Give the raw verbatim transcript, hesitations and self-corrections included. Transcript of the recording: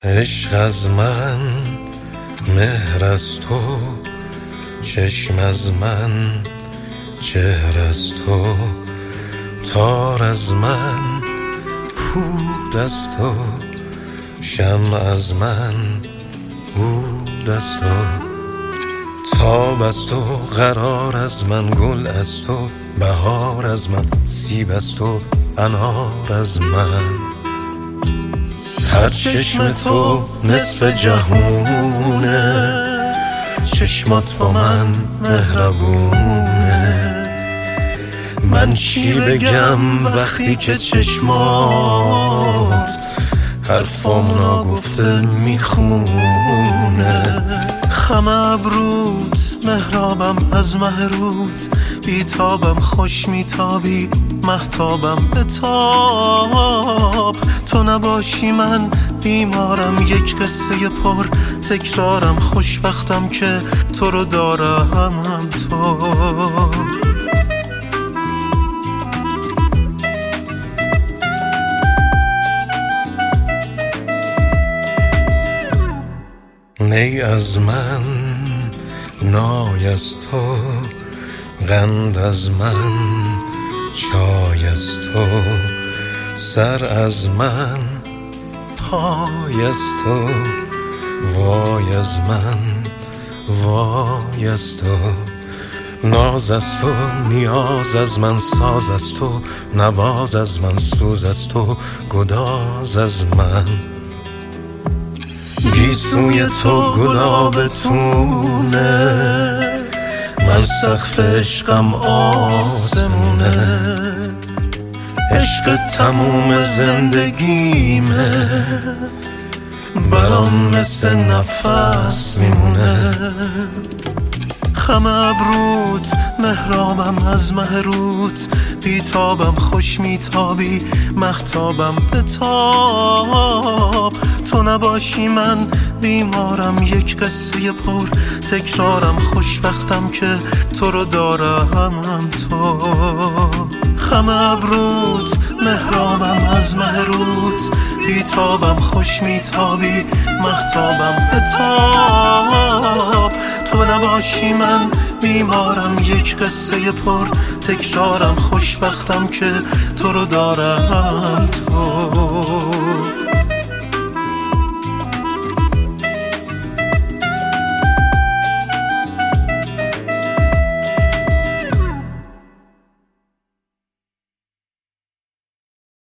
عشق از من، مهر از تو، چشم از من، چهر از تو، تار از من، پود از تو، شمع از من، عود از تو، تاب از تو، قرار از من، گل از تو، بهار از من، سیب از تو، انار از من. هر چشم تو نصف جهونه، چشمات با من مهربونه. من چی بگم وقتی که چشمات حرفام ناگفته میخونه. خم ابروت مهرابم از مهروت، بیتابم خوش میتابی مهتابم بتاب. تو نباشی من بیمارم، یک قصه پر تکرارم، خوشبختم که تو رو دارم تو. نی از من، نای از تو، قند از من، چای از تو، سر از من، پای از تو، وای از من، وای از تو. ناز از تو، نیاز از من، ساز از تو، نواز از من، سوز از تو، گداز از من. گیسوی تو گلابتونه، من سقف عشقم آسمونه. عشق تموم زندگیمه، برام مثل نفس میمونه. خم ابروت مهرابم از مهروت، بیتابم خوش میتابی مهتابم بتاب. تو نباشی من بیمارم، یک قصه پر تکرارم، خوشبختم که تو رو دارم تو. خم ابروت مهرابم از مهروت، بیتابم خوش میتابی مهتابم بتاب. تو نباشی من بیمارم، یک قصه پر تکرارم، خوشبختم که تو رو دارم